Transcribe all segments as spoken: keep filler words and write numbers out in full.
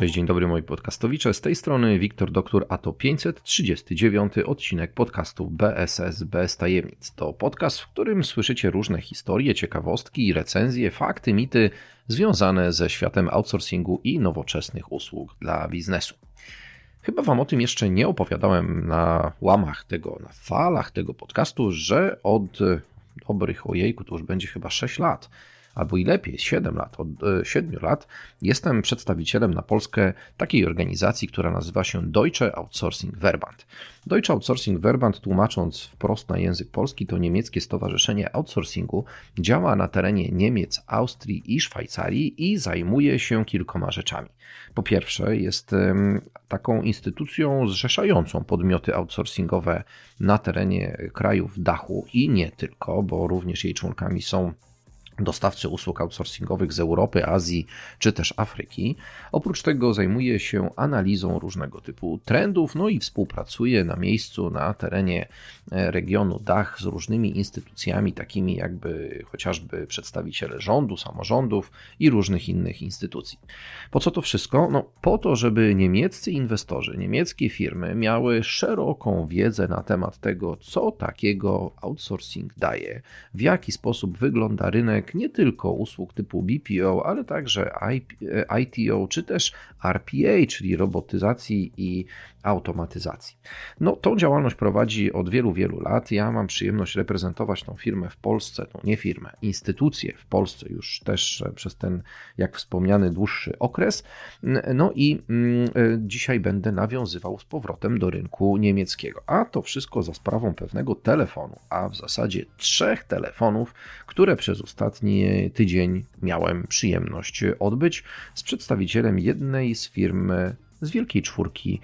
Cześć, dzień dobry moi podcastowicze, z tej strony Wiktor Doktor, a to pięćset trzydziesty dziewiąty odcinek podcastu B S S bez tajemnic. To podcast, w którym słyszycie różne historie, ciekawostki, recenzje, fakty, mity związane ze światem outsourcingu i nowoczesnych usług dla biznesu. Chyba wam o tym jeszcze nie opowiadałem na łamach tego, na falach tego podcastu, że od dobrych, ojejku, to już będzie chyba sześć lat, albo i lepiej, siedem lat, od siedmiu lat jestem przedstawicielem na Polskę takiej organizacji, która nazywa się Deutsche Outsourcing Verband. Deutsche Outsourcing Verband, tłumacząc wprost na język polski, to niemieckie stowarzyszenie outsourcingu, działa na terenie Niemiec, Austrii i Szwajcarii i zajmuje się kilkoma rzeczami. Po pierwsze, jest taką instytucją zrzeszającą podmioty outsourcingowe na terenie krajów Dachu i nie tylko, bo również jej członkami są dostawcy usług outsourcingowych z Europy, Azji czy też Afryki. Oprócz tego zajmuje się analizą różnego typu trendów, no i współpracuje na miejscu, na terenie regionu Dach z różnymi instytucjami, takimi jakby chociażby przedstawiciele rządu, samorządów i różnych innych instytucji. Po co to wszystko? No po to, żeby niemieccy inwestorzy, niemieckie firmy miały szeroką wiedzę na temat tego, co takiego outsourcing daje, w jaki sposób wygląda rynek nie tylko usług typu B P O, ale także I T O czy też R P A, czyli robotyzacji i automatyzacji. No, tą działalność prowadzi od wielu, wielu lat. Ja mam przyjemność reprezentować tą firmę w Polsce, no nie firmę, instytucję w Polsce już też przez ten, jak wspomniany, dłuższy okres. No i mm, dzisiaj będę nawiązywał z powrotem do rynku niemieckiego. A to wszystko za sprawą pewnego telefonu, a w zasadzie trzech telefonów, które przez ostatni tydzień miałem przyjemność odbyć z przedstawicielem jednej z firm z Wielkiej Czwórki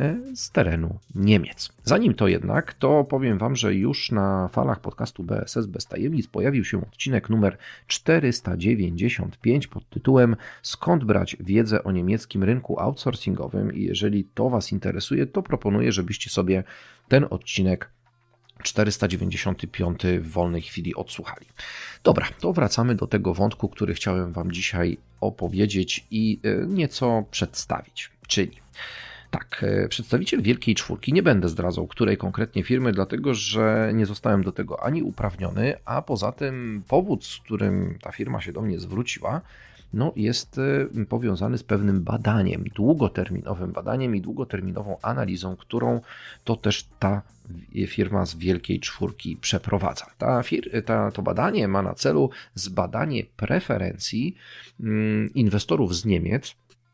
z terenu Niemiec. Zanim to jednak, to powiem wam, że już na falach podcastu B S S bez tajemnic pojawił się odcinek numer czterysta dziewięćdziesiąt pięć pod tytułem "Skąd brać wiedzę o niemieckim rynku outsourcingowym?" i jeżeli to was interesuje, to proponuję, żebyście sobie ten odcinek czterysta dziewięćdziesiąty piąty w wolnej chwili odsłuchali. Dobra, to wracamy do tego wątku, który chciałem wam dzisiaj opowiedzieć i nieco przedstawić. Czyli tak, przedstawiciel Wielkiej Czwórki, nie będę zdradzał której konkretnie firmy, dlatego że nie zostałem do tego ani uprawniony, a poza tym powód, z którym ta firma się do mnie zwróciła, no jest powiązany z pewnym badaniem, długoterminowym badaniem i długoterminową analizą, którą to też ta firma z Wielkiej Czwórki przeprowadza. Ta fir- ta, to badanie ma na celu zbadanie preferencji inwestorów z Niemiec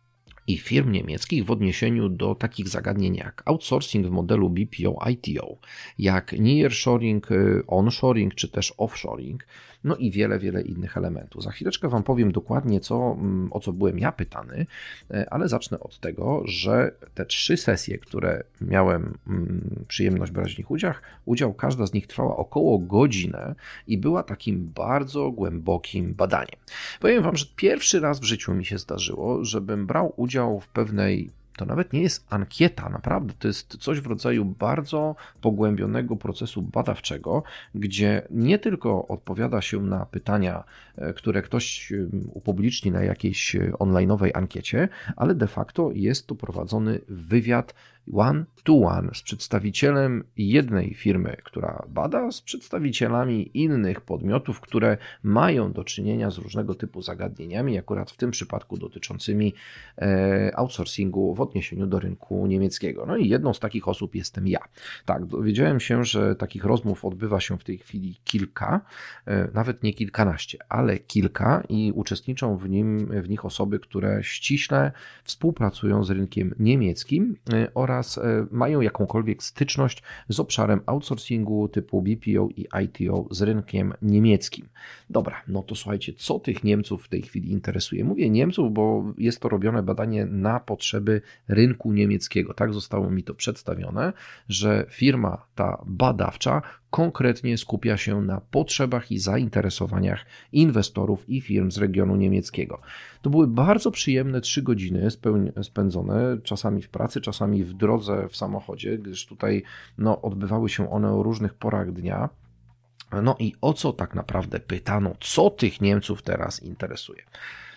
i firm niemieckich w odniesieniu do takich zagadnień jak outsourcing w modelu B P O I T O, jak nearshoring, onshoring czy też offshoring, no i wiele, wiele innych elementów. Za chwileczkę wam powiem dokładnie, co, o co byłem ja pytany, ale zacznę od tego, że te trzy sesje, które miałem przyjemność brać w nich udział, udział, każda z nich trwała około godzinę i była takim bardzo głębokim badaniem. Powiem wam, że pierwszy raz w życiu mi się zdarzyło, żebym brał udział w pewnej, to nawet nie jest ankieta, naprawdę to jest coś w rodzaju bardzo pogłębionego procesu badawczego, gdzie nie tylko odpowiada się na pytania, które ktoś upubliczni na jakiejś online'owej ankiecie, ale de facto jest tu prowadzony wywiad one to one z przedstawicielem jednej firmy, która bada, z przedstawicielami innych podmiotów, które mają do czynienia z różnego typu zagadnieniami, akurat w tym przypadku dotyczącymi outsourcingu w odniesieniu do rynku niemieckiego. No i jedną z takich osób jestem ja. Tak, dowiedziałem się, że takich rozmów odbywa się w tej chwili kilka, nawet nie kilkanaście, ale kilka i uczestniczą w nim, w nich osoby, które ściśle współpracują z rynkiem niemieckim oraz mają jakąkolwiek styczność z obszarem outsourcingu typu B P O i I T O z rynkiem niemieckim. Dobra, no to słuchajcie, co tych Niemców w tej chwili interesuje? Mówię Niemców, bo jest to robione badanie na potrzeby rynku niemieckiego. Tak zostało mi to przedstawione, że firma ta badawcza konkretnie skupia się na potrzebach i zainteresowaniach inwestorów i firm z regionu niemieckiego. To były bardzo przyjemne trzy godziny spędzone, czasami w pracy, czasami w drodze w samochodzie, gdyż tutaj no, odbywały się one o różnych porach dnia. No i o co tak naprawdę pytano, co tych Niemców teraz interesuje?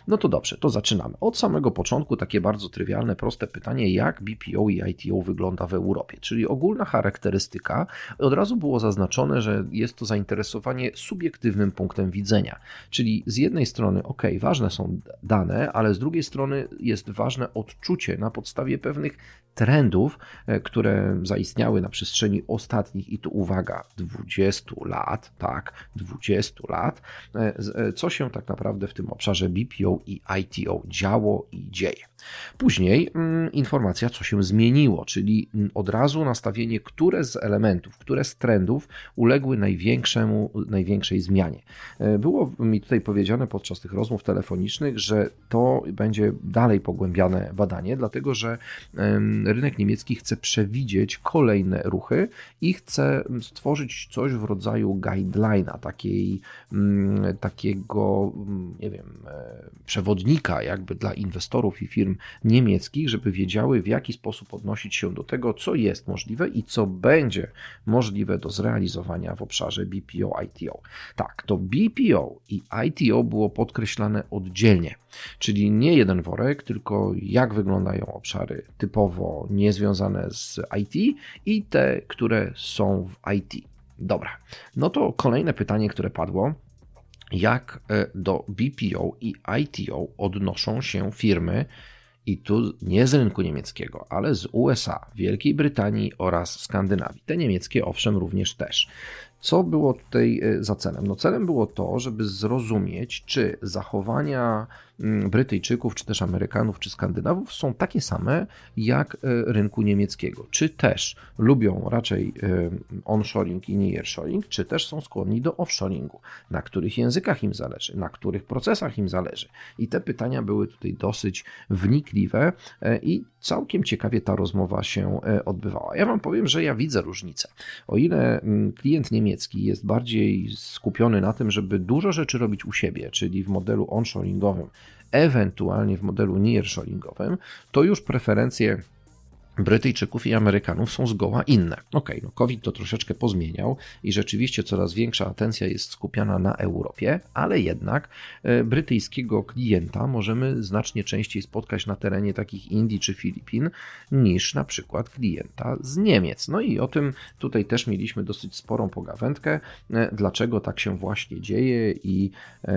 No to dobrze, to zaczynamy. Od samego początku takie bardzo trywialne, proste pytanie, jak B P O i I T O wygląda w Europie, czyli ogólna charakterystyka. Od razu było zaznaczone, że jest to zainteresowanie subiektywnym punktem widzenia, czyli z jednej strony, ok, ważne są dane, ale z drugiej strony jest ważne odczucie na podstawie pewnych trendów, które zaistniały na przestrzeni ostatnich, i tu uwaga, dwudziestu lat, tak, dwudziestu lat, co się tak naprawdę w tym obszarze B P O i I T O działo i dzieje. Później mm, informacja, co się zmieniło, czyli od razu nastawienie, które z elementów, które z trendów uległy największemu, największej zmianie. Było mi tutaj powiedziane podczas tych rozmów telefonicznych, że to będzie dalej pogłębiane badanie, dlatego że rynek niemiecki chce przewidzieć kolejne ruchy i chce stworzyć coś w rodzaju guideline'a, takiej, takiego, nie wiem, przewodnika jakby dla inwestorów i firm niemieckich, żeby wiedziały, w jaki sposób odnosić się do tego, co jest możliwe i co będzie możliwe do zrealizowania w obszarze B P O I T O. Tak, to B P O i I T O było podkreślane oddzielnie, czyli nie jeden worek, tylko jak wyglądają obszary typowo niezwiązane z I T i te, które są w I T. Dobra, no to kolejne pytanie, które padło. Jak do B P O i I T O odnoszą się firmy, i tu nie z rynku niemieckiego, ale z U S A, Wielkiej Brytanii oraz Skandynawii. Te niemieckie owszem również też. Co było tutaj za celem? No celem było to, żeby zrozumieć, czy zachowania Brytyjczyków, czy też Amerykanów, czy Skandynawów są takie same jak rynku niemieckiego. Czy też lubią raczej onshoring i nearshoring, czy też są skłonni do offshoringu. Na których językach im zależy, na których procesach im zależy. I te pytania były tutaj dosyć wnikliwe i całkiem ciekawie ta rozmowa się odbywała. Ja wam powiem, że ja widzę różnicę. O ile klient niemiecki jest bardziej skupiony na tym, żeby dużo rzeczy robić u siebie, czyli w modelu onshoringowym, ewentualnie w modelu nearshoringowym, to już preferencje Brytyjczyków i Amerykanów są zgoła inne. Ok, no COVID to troszeczkę pozmieniał i rzeczywiście coraz większa atencja jest skupiana na Europie, ale jednak brytyjskiego klienta możemy znacznie częściej spotkać na terenie takich Indii czy Filipin niż na przykład klienta z Niemiec. No i o tym tutaj też mieliśmy dosyć sporą pogawędkę, dlaczego tak się właśnie dzieje i,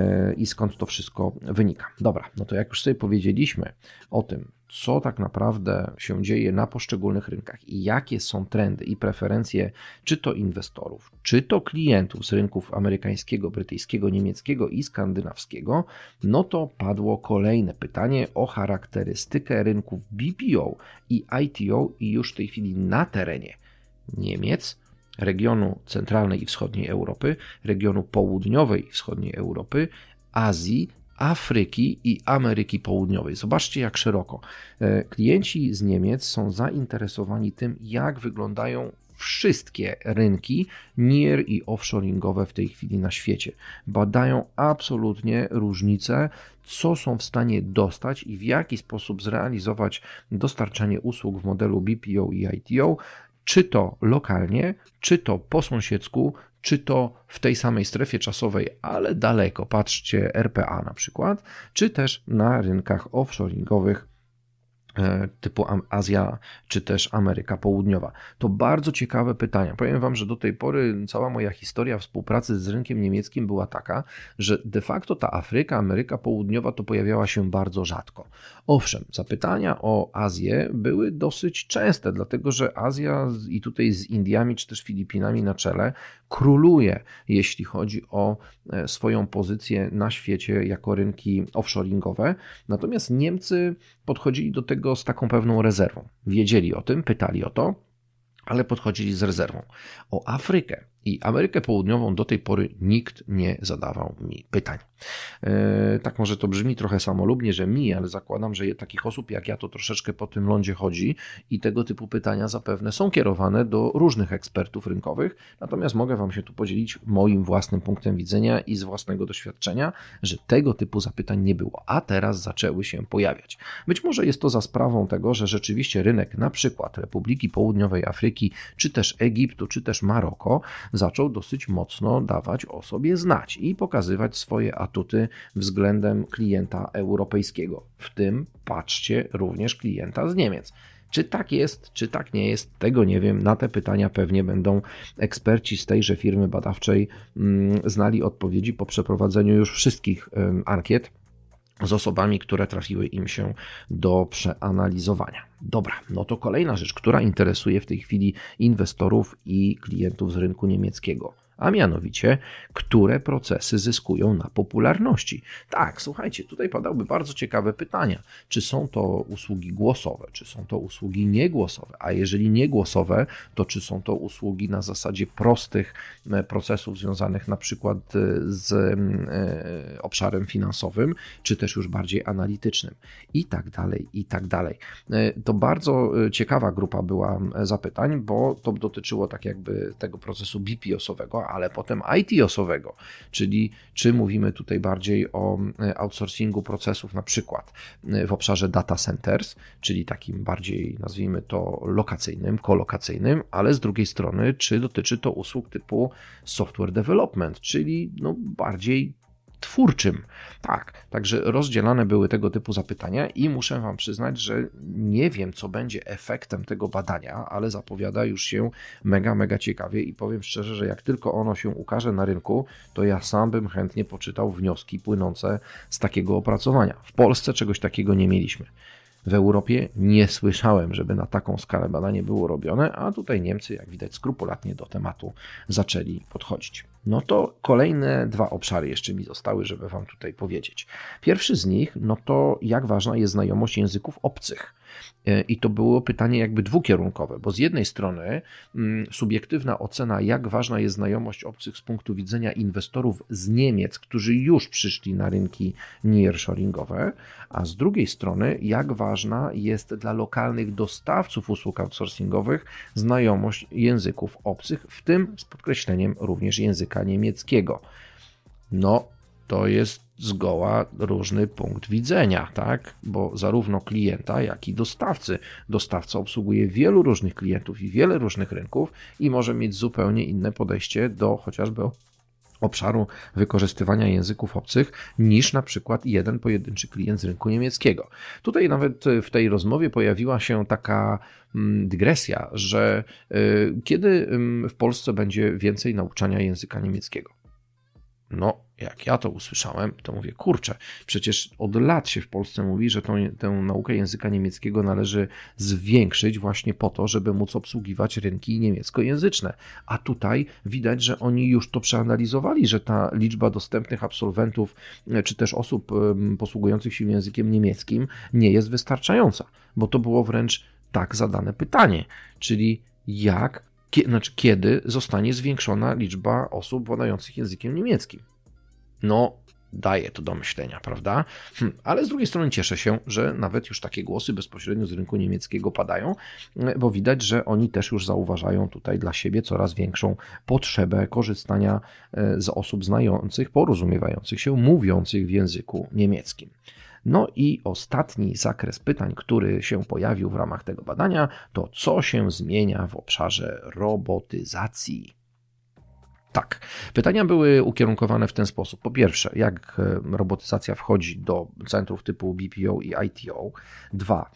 i skąd to wszystko wynika. Dobra, no to jak już sobie powiedzieliśmy o tym, co tak naprawdę się dzieje na poszczególnych rynkach i jakie są trendy i preferencje czy to inwestorów, czy to klientów z rynków amerykańskiego, brytyjskiego, niemieckiego i skandynawskiego, no to padło kolejne pytanie o charakterystykę rynków B P O i I T O i już w tej chwili na terenie Niemiec, regionu centralnej i wschodniej Europy, regionu południowej i wschodniej Europy, Azji, Afryki i Ameryki Południowej. Zobaczcie, jak szeroko. Klienci z Niemiec są zainteresowani tym, jak wyglądają wszystkie rynki near i offshoringowe w tej chwili na świecie. Badają absolutnie różnice, co są w stanie dostać i w jaki sposób zrealizować dostarczanie usług w modelu B P O i I T O, czy to lokalnie, czy to po sąsiedzku, czy to w tej samej strefie czasowej, ale daleko, patrzcie R P A na przykład, czy też na rynkach offshoringowych typu Azja, czy też Ameryka Południowa. To bardzo ciekawe pytania. Powiem wam, że do tej pory cała moja historia współpracy z rynkiem niemieckim była taka, że de facto ta Afryka, Ameryka Południowa to pojawiała się bardzo rzadko. Owszem, zapytania o Azję były dosyć częste, dlatego że Azja i tutaj z Indiami, czy też Filipinami na czele króluje, jeśli chodzi o swoją pozycję na świecie jako rynki offshoringowe. Natomiast Niemcy podchodzili do tego z taką pewną rezerwą. Wiedzieli o tym, pytali o to, ale podchodzili z rezerwą. O Afrykę i Amerykę Południową do tej pory nikt nie zadawał mi pytań. Yy, tak może to brzmi trochę samolubnie, że mi, ale zakładam, że takich osób jak ja to troszeczkę po tym lądzie chodzi i tego typu pytania zapewne są kierowane do różnych ekspertów rynkowych, natomiast mogę wam się tu podzielić moim własnym punktem widzenia i z własnego doświadczenia, że tego typu zapytań nie było, a teraz zaczęły się pojawiać. Być może jest to za sprawą tego, że rzeczywiście rynek na przykład Republiki Południowej Afryki, czy też Egiptu, czy też Maroko zaczął dosyć mocno dawać o sobie znać i pokazywać swoje atuty względem klienta europejskiego, w tym, patrzcie, również klienta z Niemiec. Czy tak jest, czy tak nie jest, tego nie wiem. Na te pytania pewnie będą eksperci z tejże firmy badawczej znali odpowiedzi po przeprowadzeniu już wszystkich ankiet z osobami, które trafiły im się do przeanalizowania. Dobra, no to kolejna rzecz, która interesuje w tej chwili inwestorów i klientów z rynku niemieckiego. A mianowicie, które procesy zyskują na popularności. Tak, słuchajcie, tutaj padały bardzo ciekawe pytania. Czy są to usługi głosowe, czy są to usługi niegłosowe, a jeżeli niegłosowe, to czy są to usługi na zasadzie prostych procesów związanych na przykład z obszarem finansowym, czy też już bardziej analitycznym i tak dalej, i tak dalej. To bardzo ciekawa grupa była zapytań, bo to dotyczyło tak jakby tego procesu B P O-sowego, ale potem I T O-sowego, czyli czy mówimy tutaj bardziej o outsourcingu procesów na przykład w obszarze data centers, czyli takim bardziej, nazwijmy to, lokacyjnym, kolokacyjnym, ale z drugiej strony, czy dotyczy to usług typu software development, czyli no bardziej twórczym. Tak, także rozdzielane były tego typu zapytania i muszę Wam przyznać, że nie wiem, co będzie efektem tego badania, ale zapowiada już się mega, mega ciekawie i powiem szczerze, że jak tylko ono się ukaże na rynku, to ja sam bym chętnie poczytał wnioski płynące z takiego opracowania. W Polsce czegoś takiego nie mieliśmy. W Europie nie słyszałem, żeby na taką skalę badanie było robione, a tutaj Niemcy, jak widać, skrupulatnie do tematu zaczęli podchodzić. No to kolejne dwa obszary jeszcze mi zostały, żeby Wam tutaj powiedzieć. Pierwszy z nich, no to jak ważna jest znajomość języków obcych. I to było pytanie jakby dwukierunkowe, bo z jednej strony subiektywna ocena, jak ważna jest znajomość obcych z punktu widzenia inwestorów z Niemiec, którzy już przyszli na rynki nearshoringowe, a z drugiej strony, jak ważna jest dla lokalnych dostawców usług outsourcingowych znajomość języków obcych, w tym z podkreśleniem również języka niemieckiego. No, to jest zgoła różny punkt widzenia, tak? Bo zarówno klienta, jak i dostawcy. Dostawca obsługuje wielu różnych klientów i wiele różnych rynków i może mieć zupełnie inne podejście do chociażby obszaru wykorzystywania języków obcych niż na przykład jeden pojedynczy klient z rynku niemieckiego. Tutaj nawet w tej rozmowie pojawiła się taka dygresja, że kiedy w Polsce będzie więcej nauczania języka niemieckiego? No, jak ja to usłyszałem, to mówię, kurczę, przecież od lat się w Polsce mówi, że tą, tę naukę języka niemieckiego należy zwiększyć właśnie po to, żeby móc obsługiwać rynki niemieckojęzyczne. A tutaj widać, że oni już to przeanalizowali, że ta liczba dostępnych absolwentów, czy też osób posługujących się językiem niemieckim nie jest wystarczająca, bo to było wręcz tak zadane pytanie, czyli jak Znaczy, kiedy zostanie zwiększona liczba osób władających językiem niemieckim? No, daje to do myślenia, prawda? Hm, ale z drugiej strony cieszę się, że nawet już takie głosy bezpośrednio z rynku niemieckiego padają, bo widać, że oni też już zauważają tutaj dla siebie coraz większą potrzebę korzystania z osób znających, porozumiewających się, mówiących w języku niemieckim. No i ostatni zakres pytań, który się pojawił w ramach tego badania, to co się zmienia w obszarze robotyzacji. Tak, pytania były ukierunkowane w ten sposób. Po pierwsze, jak robotyzacja wchodzi do centrów typu B P O i I T O. Dwa,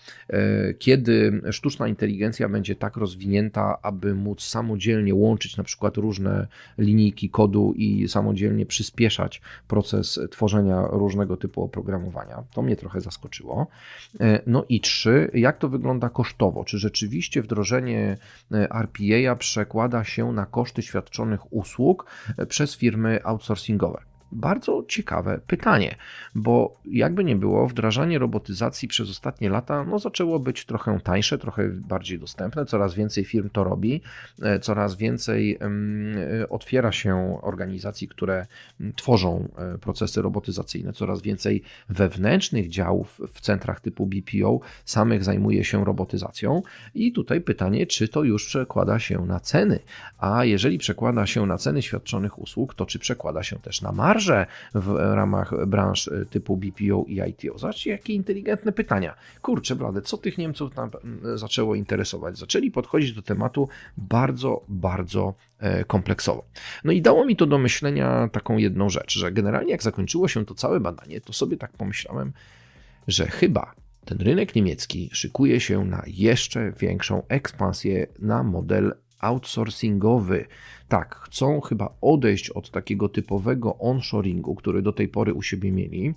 kiedy sztuczna inteligencja będzie tak rozwinięta, aby móc samodzielnie łączyć na przykład różne linijki kodu i samodzielnie przyspieszać proces tworzenia różnego typu oprogramowania. To mnie trochę zaskoczyło. No i trzy, jak to wygląda kosztowo? Czy rzeczywiście wdrożenie R P A przekłada się na koszty świadczonych usług przez firmy outsourcingowe? Bardzo ciekawe pytanie, bo jakby nie było, wdrażanie robotyzacji przez ostatnie lata no, zaczęło być trochę tańsze, trochę bardziej dostępne, coraz więcej firm to robi, coraz więcej um, otwiera się organizacji, które tworzą procesy robotyzacyjne, coraz więcej wewnętrznych działów w centrach typu B P O samych zajmuje się robotyzacją i tutaj pytanie, czy to już przekłada się na ceny, a jeżeli przekłada się na ceny świadczonych usług, to czy przekłada się też na marże marże w ramach branż typu B P O i I T O? Zobaczcie, jakie inteligentne pytania. Kurczę blade, co tych Niemców tam zaczęło interesować? Zaczęli podchodzić do tematu bardzo, bardzo kompleksowo. No i dało mi to do myślenia taką jedną rzecz, że generalnie jak zakończyło się to całe badanie, to sobie tak pomyślałem, że chyba ten rynek niemiecki szykuje się na jeszcze większą ekspansję na model outsourcingowy. Tak, chcą chyba odejść od takiego typowego onshoringu, który do tej pory u siebie mieli,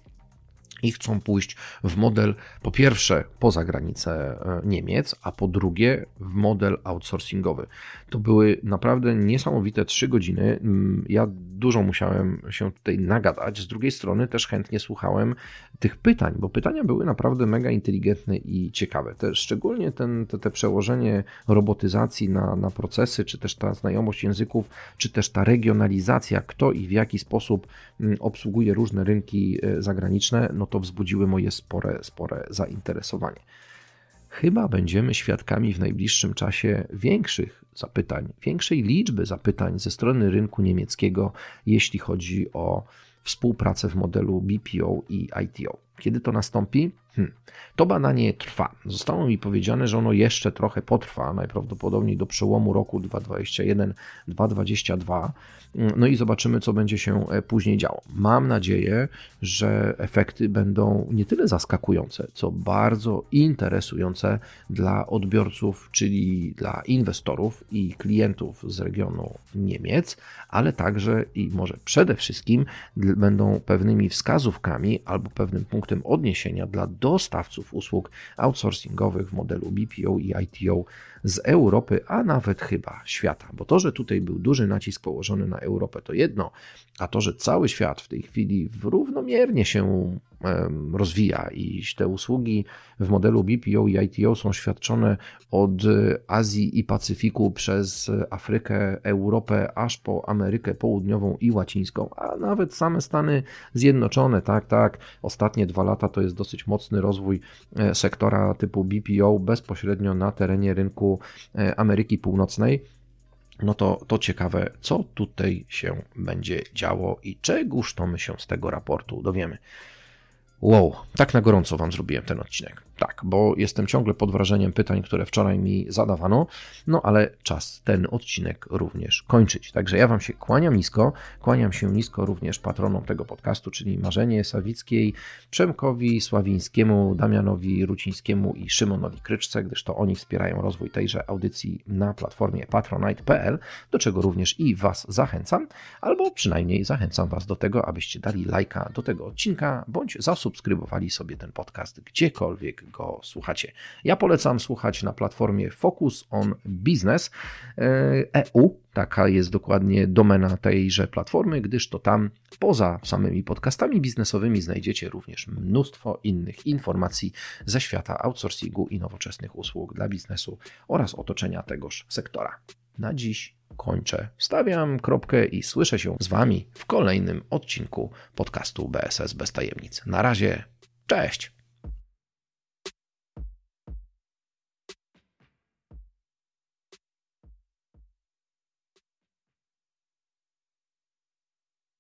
i chcą pójść w model, po pierwsze, poza granicę Niemiec, a po drugie w model outsourcingowy. To były naprawdę niesamowite trzy godziny. Ja dużo musiałem się tutaj nagadać. Z drugiej strony też chętnie słuchałem tych pytań, bo pytania były naprawdę mega inteligentne i ciekawe. Te, szczególnie ten, te, te przełożenie robotyzacji na, na procesy, czy też ta znajomość języków, czy też ta regionalizacja, kto i w jaki sposób obsługuje różne rynki zagraniczne, no to wzbudziły moje spore, spore zainteresowanie. Chyba będziemy świadkami w najbliższym czasie większych zapytań, większej liczby zapytań ze strony rynku niemieckiego, jeśli chodzi o współpracę w modelu B P O i I T O. Kiedy to nastąpi? Hmm. To badanie trwa. Zostało mi powiedziane, że ono jeszcze trochę potrwa, najprawdopodobniej do przełomu roku dwa tysiące dwudziestego pierwszego do dwa tysiące dwudziestego drugiego. No i zobaczymy, co będzie się później działo. Mam nadzieję, że efekty będą nie tyle zaskakujące, co bardzo interesujące dla odbiorców, czyli dla inwestorów i klientów z regionu Niemiec, ale także i może przede wszystkim będą pewnymi wskazówkami albo pewnym punktem odniesienia dla dostawców usług outsourcingowych w modelu B P O i I T O z Europy, a nawet chyba świata. Bo to, że tutaj był duży nacisk położony na Europę, to jedno, a to, że cały świat w tej chwili równomiernie się rozwija i te usługi w modelu B P O i I T O są świadczone od Azji i Pacyfiku przez Afrykę, Europę, aż po Amerykę Południową i Łacińską, a nawet same Stany Zjednoczone, tak, tak, ostatnie dwa lata to jest dosyć mocny rozwój sektora typu B P O bezpośrednio na terenie rynku Ameryki Północnej. No to, to ciekawe, co tutaj się będzie działo i czegóż to my się z tego raportu dowiemy. Wow, tak na gorąco Wam zrobiłem ten odcinek. Tak, bo jestem ciągle pod wrażeniem pytań, które wczoraj mi zadawano, no ale czas ten odcinek również kończyć. Także ja Wam się kłaniam nisko, kłaniam się nisko również patronom tego podcastu, czyli Marzenie Sawickiej, Przemkowi Sławińskiemu, Damianowi Rucińskiemu i Szymonowi Kryczce, gdyż to oni wspierają rozwój tejże audycji na platformie patronite kropka p l, do czego również i Was zachęcam, albo przynajmniej zachęcam Was do tego, abyście dali lajka do tego odcinka, bądź zasubskrybowali sobie ten podcast gdziekolwiek go słuchacie. Ja polecam słuchać na platformie Focus on Business E U, taka jest dokładnie domena tejże platformy, gdyż to tam poza samymi podcastami biznesowymi znajdziecie również mnóstwo innych informacji ze świata outsourcingu i nowoczesnych usług dla biznesu oraz otoczenia tegoż sektora. Na dziś kończę, stawiam kropkę i słyszę się z Wami w kolejnym odcinku podcastu B S S bez tajemnic. Na razie, cześć!